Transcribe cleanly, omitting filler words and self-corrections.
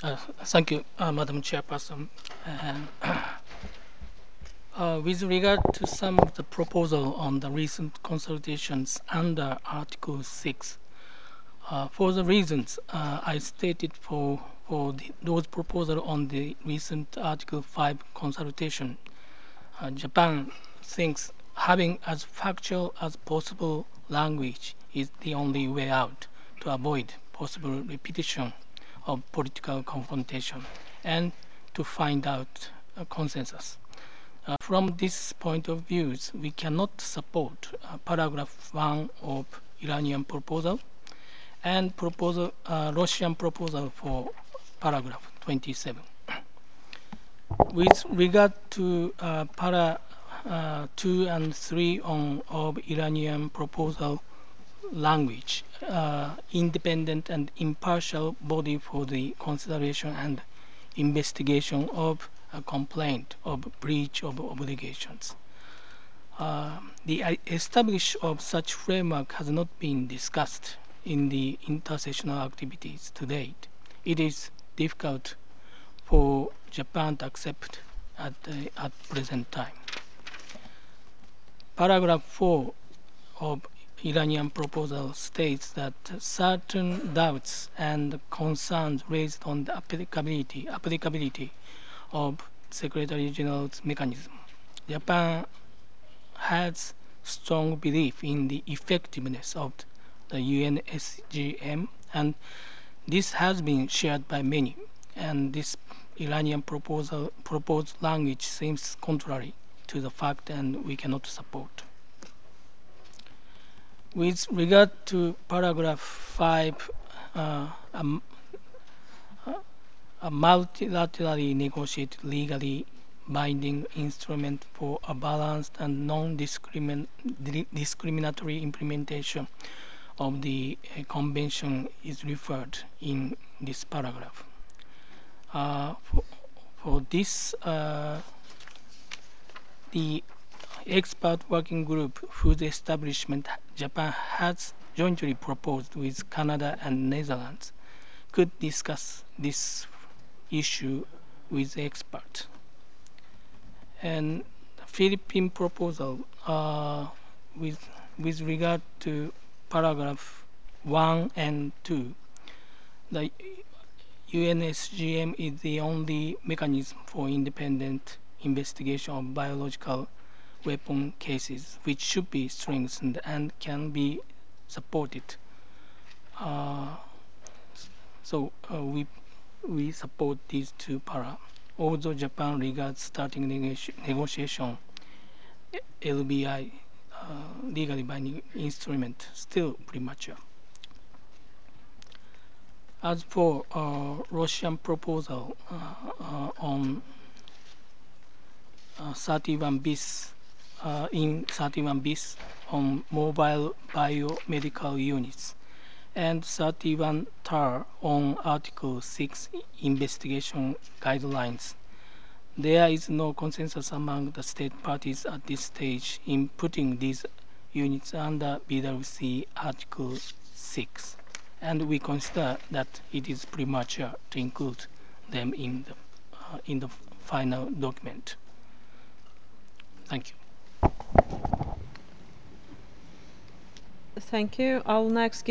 Thank you, Madam Chairperson. And with regard to some of the proposal on the recent consultations under Article 6, for the reasons I stated for those proposal on the recent Article 5 consultation, Japan thinks having as factual as possible language is the only way out to avoid possible repetition of political confrontation and to find out a consensus. From this point of view, we cannot support paragraph 1 of Iranian proposal and Russian proposal for paragraph 27. With regard to para 2 and 3 of Iranian proposal language, independent and impartial body for the consideration and investigation of a complaint of breach of obligations. The establishment of such framework has not been discussed in the intersessional activities to date. It is difficult for Japan to accept at present time. Paragraph 4 of Iranian proposal states that certain doubts and concerns raised on the applicability of Secretary General's mechanism. Japan has strong belief in the effectiveness of the UNSGM, and this has been shared by many. And this Iranian proposed language seems contrary to the fact, and we cannot support. With regard to paragraph 5, a multilaterally negotiated legally binding instrument for a balanced and non-discriminatory implementation of the convention is referred in this paragraph. For this, the expert working group whose establishment Japan has jointly proposed with Canada and Netherlands could discuss this issue with experts. And Philippine proposal with regard to paragraph 1 and 2, the UNSGM is the only mechanism for independent investigation of biological weapon cases, which should be strengthened and can be supported. We support these two para. Although Japan regards starting negotiation LBI legally binding instrument still premature. As for Russian proposal on 31 bis in 31 bis on mobile biomedical units and 31 TAR on Article 6 investigation guidelines. There is no consensus among the state parties at this stage in putting these units under BWC Article 6, and we consider that it is premature to include them in the final document. Thank you. Thank you. I'll next